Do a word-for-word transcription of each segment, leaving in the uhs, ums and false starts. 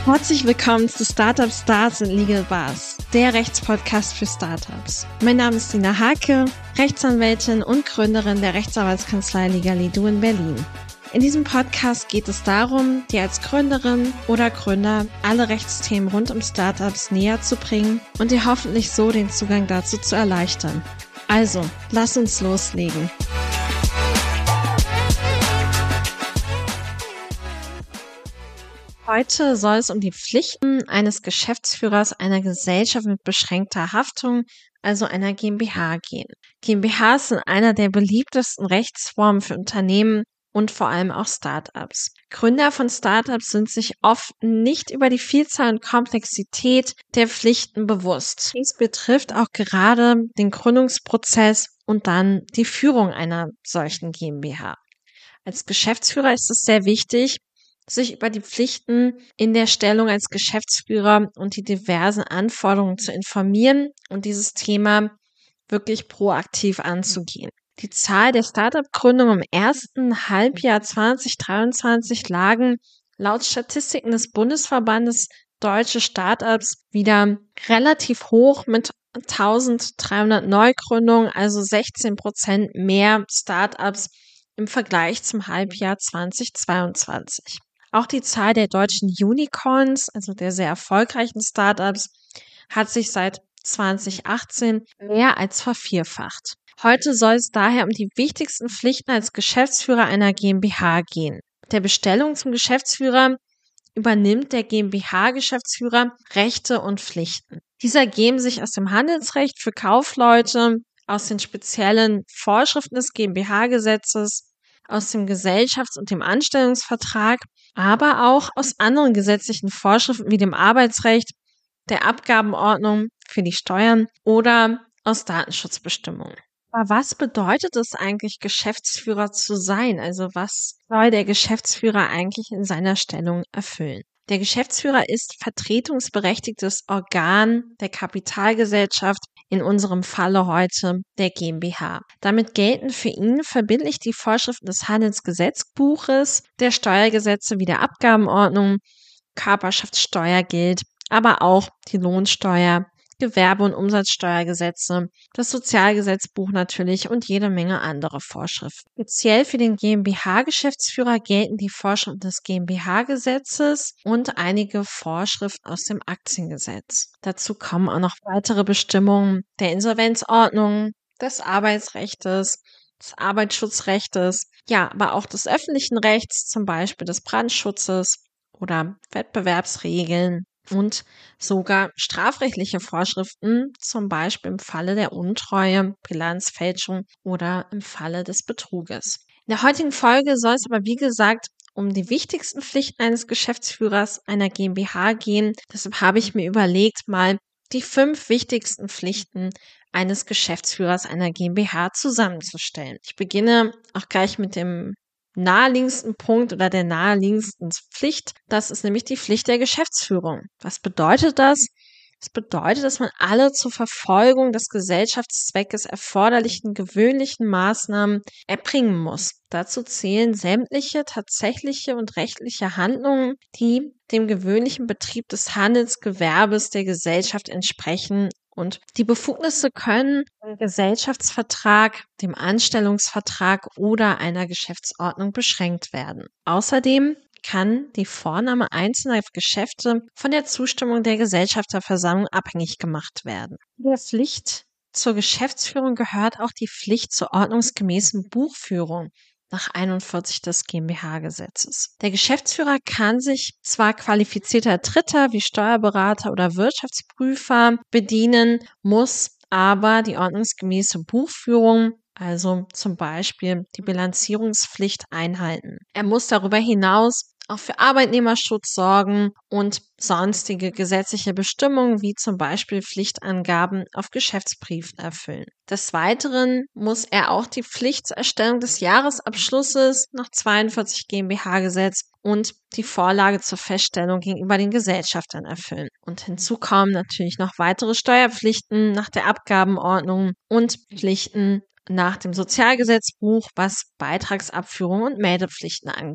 Herzlich willkommen zu Startup Stars and Legal Bars, der Rechtspodcast für Startups. Mein Name ist Dina Hake, Rechtsanwältin und Gründerin der Rechtsanwaltskanzlei Legalido in Berlin. In diesem Podcast geht es darum, dir als Gründerin oder Gründer alle Rechtsthemen rund um Startups näher zu bringen und dir hoffentlich so den Zugang dazu zu erleichtern. Also, lass uns loslegen. Heute soll es um die Pflichten eines Geschäftsführers einer Gesellschaft mit beschränkter Haftung, also einer GmbH, gehen. GmbHs sind einer der beliebtesten Rechtsformen für Unternehmen und vor allem auch Startups. Gründer von Startups sind sich oft nicht über die Vielzahl und Komplexität der Pflichten bewusst. Dies betrifft auch gerade den Gründungsprozess und dann die Führung einer solchen GmbH. Als Geschäftsführer ist es sehr wichtig, sich über die Pflichten in der Stellung als Geschäftsführer und die diversen Anforderungen zu informieren und dieses Thema wirklich proaktiv anzugehen. Die Zahl der Startup-Gründungen im ersten Halbjahr zwanzig dreiundzwanzig lagen laut Statistiken des Bundesverbandes Deutsche Startups wieder relativ hoch mit eintausenddreihundert Neugründungen, also sechzehn Prozent mehr Startups im Vergleich zum Halbjahr zwanzig zweiundzwanzig. Auch die Zahl der deutschen Unicorns, also der sehr erfolgreichen Startups, hat sich seit zwanzig achtzehn mehr als vervierfacht. Heute soll es daher um die wichtigsten Pflichten als Geschäftsführer einer GmbH gehen. Mit der Bestellung zum Geschäftsführer übernimmt der GmbH-Geschäftsführer Rechte und Pflichten. Diese ergeben sich aus dem Handelsrecht für Kaufleute, aus den speziellen Vorschriften des GmbH-Gesetzes, aus dem Gesellschafts- und dem Anstellungsvertrag, aber auch aus anderen gesetzlichen Vorschriften wie dem Arbeitsrecht, der Abgabenordnung für die Steuern oder aus Datenschutzbestimmungen. Aber was bedeutet es eigentlich, Geschäftsführer zu sein? Also was soll der Geschäftsführer eigentlich in seiner Stellung erfüllen? Der Geschäftsführer ist vertretungsberechtigtes Organ der Kapitalgesellschaft, in unserem Falle heute der GmbH. Damit gelten für ihn verbindlich die Vorschriften des Handelsgesetzbuches, der Steuergesetze wie der Abgabenordnung, Körperschaftssteuer gilt, aber auch die Lohnsteuer, Gewerbe- und Umsatzsteuergesetze, das Sozialgesetzbuch natürlich und jede Menge andere Vorschriften. Speziell für den GmbH-Geschäftsführer gelten die Vorschriften des GmbH-Gesetzes und einige Vorschriften aus dem Aktiengesetz. Dazu kommen auch noch weitere Bestimmungen der Insolvenzordnung, des Arbeitsrechtes, des Arbeitsschutzrechtes, ja, aber auch des öffentlichen Rechts, zum Beispiel des Brandschutzes oder Wettbewerbsregeln. Und sogar strafrechtliche Vorschriften, zum Beispiel im Falle der Untreue, Bilanzfälschung oder im Falle des Betruges. In der heutigen Folge soll es aber, wie gesagt, um die wichtigsten Pflichten eines Geschäftsführers einer GmbH gehen. Deshalb habe ich mir überlegt, mal die fünf wichtigsten Pflichten eines Geschäftsführers einer GmbH zusammenzustellen. Ich beginne auch gleich mit dem naheliegendsten Punkt oder der naheliegendsten Pflicht. Das ist nämlich die Pflicht der Geschäftsführung. Was bedeutet das? Das bedeutet, dass man alle zur Verfolgung des Gesellschaftszweckes erforderlichen gewöhnlichen Maßnahmen erbringen muss. Dazu zählen sämtliche tatsächliche und rechtliche Handlungen, die dem gewöhnlichen Betrieb des Handelsgewerbes der Gesellschaft entsprechen. Und die Befugnisse können im Gesellschaftsvertrag, dem Anstellungsvertrag oder einer Geschäftsordnung beschränkt werden. Außerdem kann die Vornahme einzelner Geschäfte von der Zustimmung der Gesellschafterversammlung abhängig gemacht werden. Der Pflicht zur Geschäftsführung gehört auch die Pflicht zur ordnungsgemäßen Buchführung nach einundvierzig des GmbH-Gesetzes. Der Geschäftsführer kann sich zwar qualifizierter Dritter wie Steuerberater oder Wirtschaftsprüfer bedienen, muss aber die ordnungsgemäße Buchführung, also zum Beispiel die Bilanzierungspflicht, einhalten. Er muss darüber hinaus auch für Arbeitnehmerschutz sorgen und sonstige gesetzliche Bestimmungen wie zum Beispiel Pflichtangaben auf Geschäftsbriefen erfüllen. Des Weiteren muss er auch die Pflicht zur Erstellung des Jahresabschlusses nach zweiundvierzig GmbH-Gesetz und die Vorlage zur Feststellung gegenüber den Gesellschaftern erfüllen. Und hinzu kommen natürlich noch weitere Steuerpflichten nach der Abgabenordnung und Pflichten nach dem Sozialgesetzbuch, was Beitragsabführung und Meldepflichten angeht.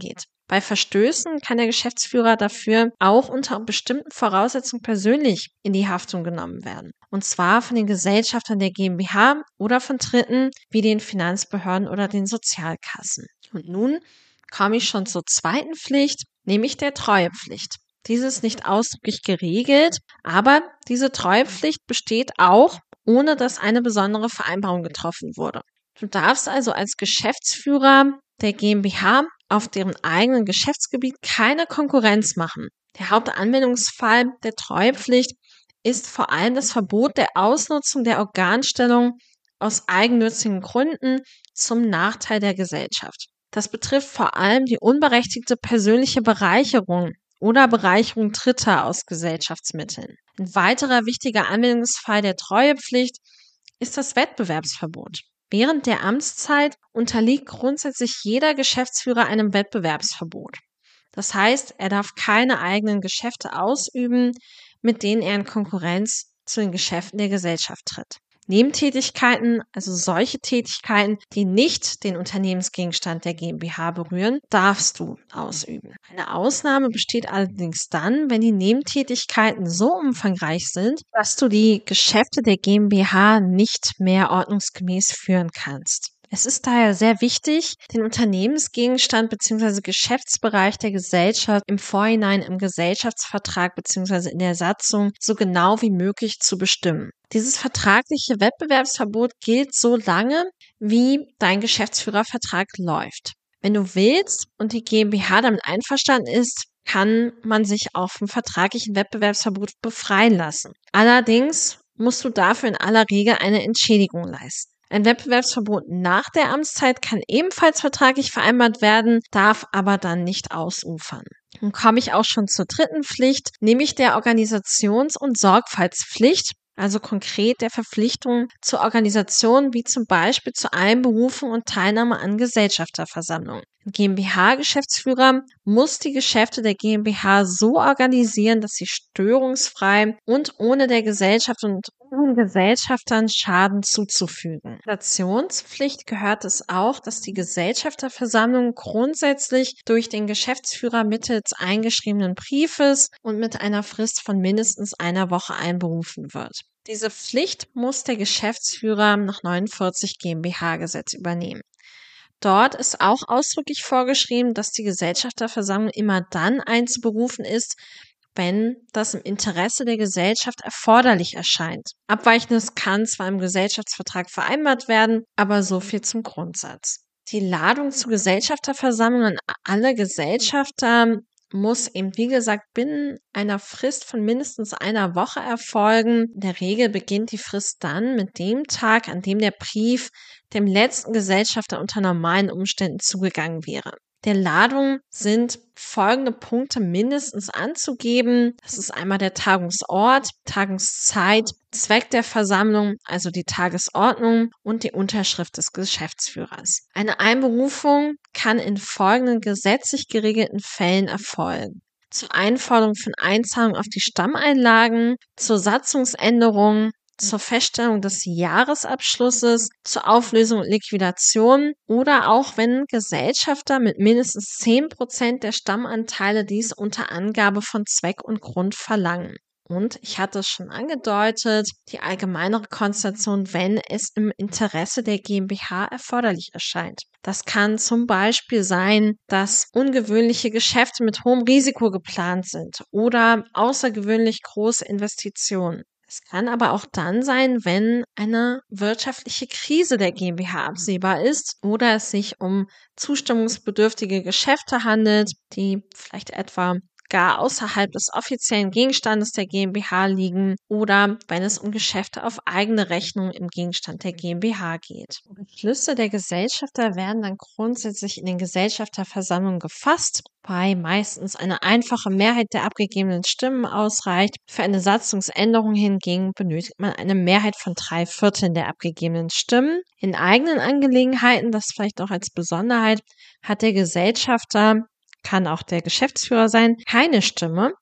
Bei Verstößen kann der Geschäftsführer dafür auch unter bestimmten Voraussetzungen persönlich in die Haftung genommen werden. Und zwar von den Gesellschaftern der GmbH oder von Dritten wie den Finanzbehörden oder den Sozialkassen. Und nun komme ich schon zur zweiten Pflicht, nämlich der Treuepflicht. Diese ist nicht ausdrücklich geregelt, aber diese Treuepflicht besteht auch, ohne dass eine besondere Vereinbarung getroffen wurde. Du darfst also als Geschäftsführer der GmbH auf deren eigenen Geschäftsgebiet keine Konkurrenz machen. Der Hauptanwendungsfall der Treuepflicht ist vor allem das Verbot der Ausnutzung der Organstellung aus eigennützigen Gründen zum Nachteil der Gesellschaft. Das betrifft vor allem die unberechtigte persönliche Bereicherung oder Bereicherung Dritter aus Gesellschaftsmitteln. Ein weiterer wichtiger Anwendungsfall der Treuepflicht ist das Wettbewerbsverbot. Während der Amtszeit unterliegt grundsätzlich jeder Geschäftsführer einem Wettbewerbsverbot. Das heißt, er darf keine eigenen Geschäfte ausüben, mit denen er in Konkurrenz zu den Geschäften der Gesellschaft tritt. Nebentätigkeiten, also solche Tätigkeiten, die nicht den Unternehmensgegenstand der GmbH berühren, darfst du ausüben. Eine Ausnahme besteht allerdings dann, wenn die Nebentätigkeiten so umfangreich sind, dass du die Geschäfte der GmbH nicht mehr ordnungsgemäß führen kannst. Es ist daher sehr wichtig, den Unternehmensgegenstand bzw. Geschäftsbereich der Gesellschaft im Vorhinein im Gesellschaftsvertrag bzw. in der Satzung so genau wie möglich zu bestimmen. Dieses vertragliche Wettbewerbsverbot gilt so lange, wie dein Geschäftsführervertrag läuft. Wenn du willst und die GmbH damit einverstanden ist, kann man sich auch vom vertraglichen Wettbewerbsverbot befreien lassen. Allerdings musst du dafür in aller Regel eine Entschädigung leisten. Ein Wettbewerbsverbot nach der Amtszeit kann ebenfalls vertraglich vereinbart werden, darf aber dann nicht ausufern. Nun komme ich auch schon zur dritten Pflicht, nämlich der Organisations- und Sorgfaltspflicht, also konkret der Verpflichtung zur Organisation, wie zum Beispiel zur Einberufung und Teilnahme an Gesellschafterversammlungen. Ein GmbH-Geschäftsführer muss die Geschäfte der GmbH so organisieren, dass sie störungsfrei und ohne der Gesellschaft und den Gesellschaftern Schaden zuzufügen. Organisationspflicht gehört es auch, dass die Gesellschafterversammlung grundsätzlich durch den Geschäftsführer mittels eingeschriebenen Briefes und mit einer Frist von mindestens einer Woche einberufen wird. Diese Pflicht muss der Geschäftsführer nach neunundvierzig GmbH-Gesetz übernehmen. Dort ist auch ausdrücklich vorgeschrieben, dass die Gesellschafterversammlung immer dann einzuberufen ist, wenn das im Interesse der Gesellschaft erforderlich erscheint. Abweichendes kann zwar im Gesellschaftsvertrag vereinbart werden, aber so viel zum Grundsatz. Die Ladung zu Gesellschafterversammlungen an alle Gesellschafter muss eben, wie gesagt, binnen einer Frist von mindestens einer Woche erfolgen. In der Regel beginnt die Frist dann mit dem Tag, an dem der Brief dem letzten Gesellschafter unter normalen Umständen zugegangen wäre. Der Ladung sind folgende Punkte mindestens anzugeben. Das ist einmal der Tagungsort, Tagungszeit, Zweck der Versammlung, also die Tagesordnung und die Unterschrift des Geschäftsführers. Eine Einberufung kann in folgenden gesetzlich geregelten Fällen erfolgen: zur Einforderung von Einzahlungen auf die Stammeinlagen, zur Satzungsänderung, zur Feststellung des Jahresabschlusses, zur Auflösung und Liquidation oder auch wenn Gesellschafter mit mindestens zehn Prozent der Stammanteile dies unter Angabe von Zweck und Grund verlangen. Und ich hatte es schon angedeutet, die allgemeinere Konstellation, wenn es im Interesse der GmbH erforderlich erscheint. Das kann zum Beispiel sein, dass ungewöhnliche Geschäfte mit hohem Risiko geplant sind oder außergewöhnlich große Investitionen. Es kann aber auch dann sein, wenn eine wirtschaftliche Krise der GmbH absehbar ist oder es sich um zustimmungsbedürftige Geschäfte handelt, die vielleicht etwa gar außerhalb des offiziellen Gegenstandes der GmbH liegen oder wenn es um Geschäfte auf eigene Rechnung im Gegenstand der GmbH geht. Beschlüsse der Gesellschafter werden dann grundsätzlich in den Gesellschafterversammlungen gefasst, wobei meistens eine einfache Mehrheit der abgegebenen Stimmen ausreicht. Für eine Satzungsänderung hingegen benötigt man eine Mehrheit von drei Vierteln der abgegebenen Stimmen. In eigenen Angelegenheiten, das vielleicht auch als Besonderheit, hat der Gesellschafter, kann auch der Geschäftsführer sein, keine Stimme.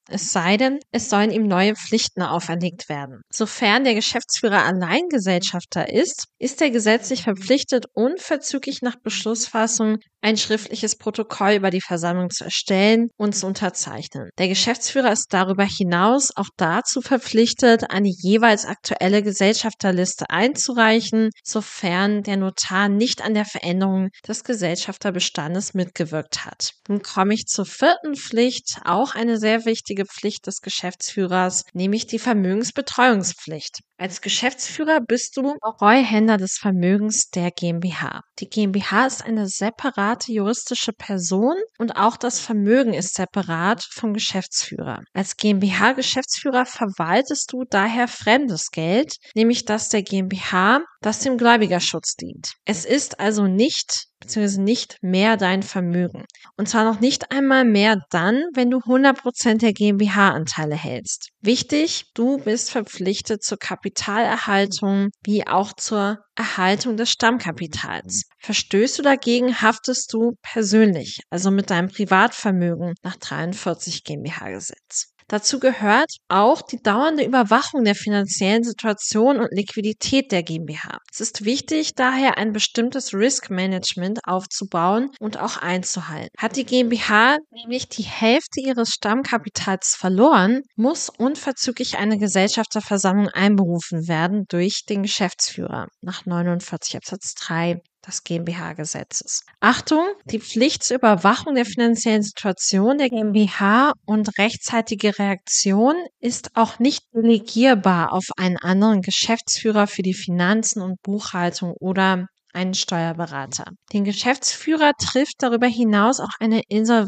es sei denn, es sollen ihm neue Pflichten auferlegt werden. Sofern der Geschäftsführer Alleingesellschafter ist, ist er gesetzlich verpflichtet, unverzüglich nach Beschlussfassung ein schriftliches Protokoll über die Versammlung zu erstellen und zu unterzeichnen. Der Geschäftsführer ist darüber hinaus auch dazu verpflichtet, eine jeweils aktuelle Gesellschafterliste einzureichen, sofern der Notar nicht an der Veränderung des Gesellschafterbestandes mitgewirkt hat. Nun komme ich zur vierten Pflicht, auch eine sehr wichtige Pflicht des Geschäftsführers, nämlich die Vermögensbetreuungspflicht. Als Geschäftsführer bist du Treuhänder des Vermögens der GmbH. Die GmbH ist eine separate juristische Person und auch das Vermögen ist separat vom Geschäftsführer. Als GmbH-Geschäftsführer verwaltest du daher fremdes Geld, nämlich das der GmbH, das dem Gläubigerschutz dient. Es ist also nicht bzw. nicht mehr dein Vermögen. Und zwar noch nicht einmal mehr dann, wenn du hundert Prozent der GmbH-Anteile hältst. Wichtig, du bist verpflichtet zur Kapitalerhaltung wie auch zur Erhaltung des Stammkapitals. Verstößt du dagegen, haftest du persönlich, also mit deinem Privatvermögen nach dreiundvierzig GmbH-Gesetz. Dazu gehört auch die dauernde Überwachung der finanziellen Situation und Liquidität der GmbH. Es ist wichtig, daher ein bestimmtes Risk Management aufzubauen und auch einzuhalten. Hat die GmbH nämlich die Hälfte ihres Stammkapitals verloren, muss unverzüglich eine Gesellschafterversammlung einberufen werden durch den Geschäftsführer nach neunundvierzig Absatz drei des GmbH-Gesetzes. Achtung, die Pflicht zur Überwachung der finanziellen Situation der GmbH und rechtzeitige Reaktion ist auch nicht delegierbar auf einen anderen Geschäftsführer für die Finanzen und Buchhaltung oder einen Steuerberater. Den Geschäftsführer trifft darüber hinaus auch eine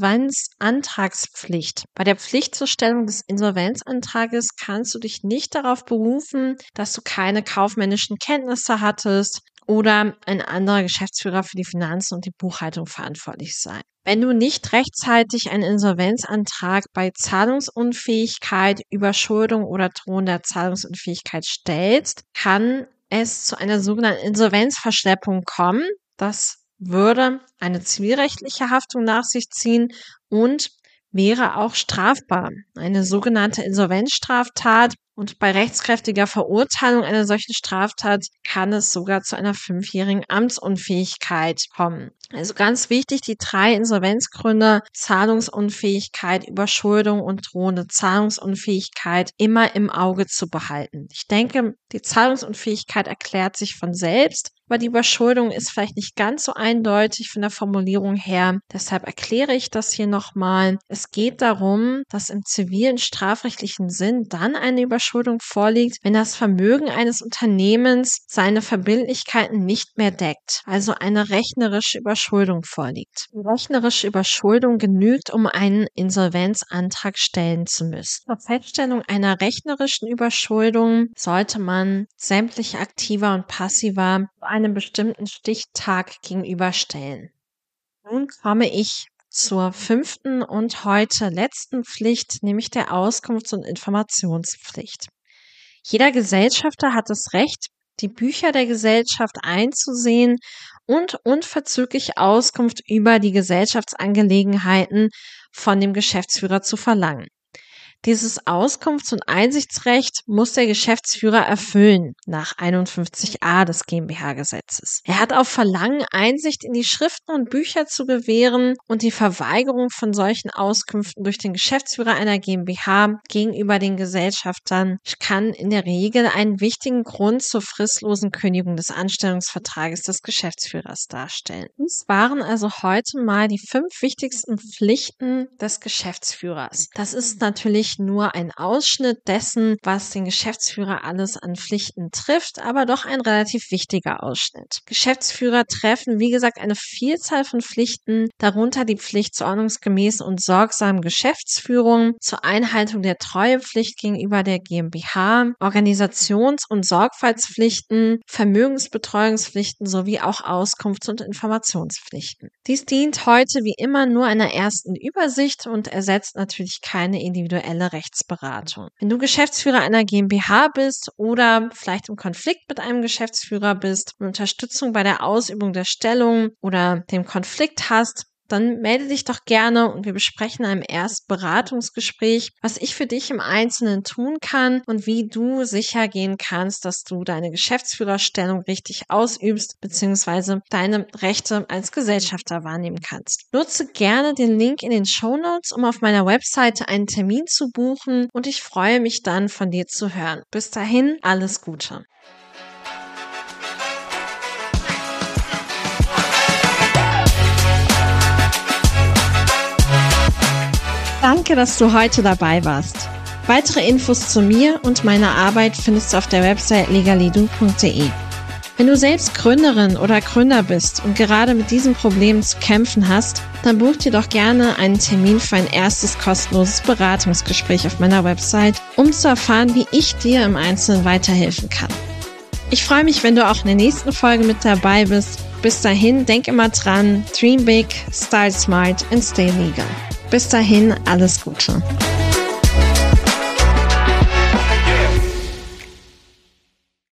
Insolvenzantragspflicht. Bei der Pflicht zur Stellung des Insolvenzantrages kannst du dich nicht darauf berufen, dass du keine kaufmännischen Kenntnisse hattest oder ein anderer Geschäftsführer für die Finanzen und die Buchhaltung verantwortlich sein. Wenn du nicht rechtzeitig einen Insolvenzantrag bei Zahlungsunfähigkeit, Überschuldung oder drohender Zahlungsunfähigkeit stellst, kann es zu einer sogenannten Insolvenzverschleppung kommen. Das würde eine zivilrechtliche Haftung nach sich ziehen und wäre auch strafbar. Eine sogenannte Insolvenzstraftat. Und bei rechtskräftiger Verurteilung einer solchen Straftat kann es sogar zu einer fünfjährigen Amtsunfähigkeit kommen. Also ganz wichtig, die drei Insolvenzgründe, Zahlungsunfähigkeit, Überschuldung und drohende Zahlungsunfähigkeit immer im Auge zu behalten. Ich denke, die Zahlungsunfähigkeit erklärt sich von selbst, aber die Überschuldung ist vielleicht nicht ganz so eindeutig von der Formulierung her. Deshalb erkläre ich das hier nochmal. Es geht darum, dass im zivilen strafrechtlichen Sinn dann eine Überschuldung vorliegt, wenn das Vermögen eines Unternehmens seine Verbindlichkeiten nicht mehr deckt, also eine rechnerische Überschuldung vorliegt. Die rechnerische Überschuldung genügt, um einen Insolvenzantrag stellen zu müssen. Zur Feststellung einer rechnerischen Überschuldung sollte man sämtliche Aktiva und Passiva einem bestimmten Stichtag gegenüberstellen. Nun komme ich zur fünften und heute letzten Pflicht, nämlich der Auskunfts- und Informationspflicht. Jeder Gesellschafter hat das Recht, die Bücher der Gesellschaft einzusehen und unverzüglich Auskunft über die Gesellschaftsangelegenheiten von dem Geschäftsführer zu verlangen. Dieses Auskunfts- und Einsichtsrecht muss der Geschäftsführer erfüllen nach einundfünfzig a des GmbH-Gesetzes. Er hat auf Verlangen Einsicht in die Schriften und Bücher zu gewähren und die Verweigerung von solchen Auskünften durch den Geschäftsführer einer GmbH gegenüber den Gesellschaftern kann in der Regel einen wichtigen Grund zur fristlosen Kündigung des Anstellungsvertrages des Geschäftsführers darstellen. Dies waren also heute mal die fünf wichtigsten Pflichten des Geschäftsführers. Das ist natürlich nur ein Ausschnitt dessen, was den Geschäftsführer alles an Pflichten trifft, aber doch ein relativ wichtiger Ausschnitt. Geschäftsführer treffen, wie gesagt, eine Vielzahl von Pflichten, darunter die Pflicht zur ordnungsgemäßen und sorgsamen Geschäftsführung, zur Einhaltung der Treuepflicht gegenüber der GmbH, Organisations- und Sorgfaltspflichten, Vermögensbetreuungspflichten sowie auch Auskunfts- und Informationspflichten. Dies dient heute wie immer nur einer ersten Übersicht und ersetzt natürlich keine individuelle Rechtsberatung. Wenn du Geschäftsführer einer GmbH bist oder vielleicht im Konflikt mit einem Geschäftsführer bist und Unterstützung bei der Ausübung der Stellung oder dem Konflikt hast, dann melde dich doch gerne und wir besprechen in einem Erstberatungsgespräch, was ich für dich im Einzelnen tun kann und wie du sicher gehen kannst, dass du deine Geschäftsführerstellung richtig ausübst bzw. deine Rechte als Gesellschafter wahrnehmen kannst. Nutze gerne den Link in den Shownotes, um auf meiner Webseite einen Termin zu buchen und ich freue mich dann, von dir zu hören. Bis dahin, alles Gute. Danke, dass du heute dabei warst. Weitere Infos zu mir und meiner Arbeit findest du auf der Website legalidu punkt de. Wenn du selbst Gründerin oder Gründer bist und gerade mit diesem Problem zu kämpfen hast, dann buch dir doch gerne einen Termin für ein erstes kostenloses Beratungsgespräch auf meiner Website, um zu erfahren, wie ich dir im Einzelnen weiterhelfen kann. Ich freue mich, wenn du auch in der nächsten Folge mit dabei bist. Bis dahin, denk immer dran, dream big, style smart and stay legal. Bis dahin, alles Gute.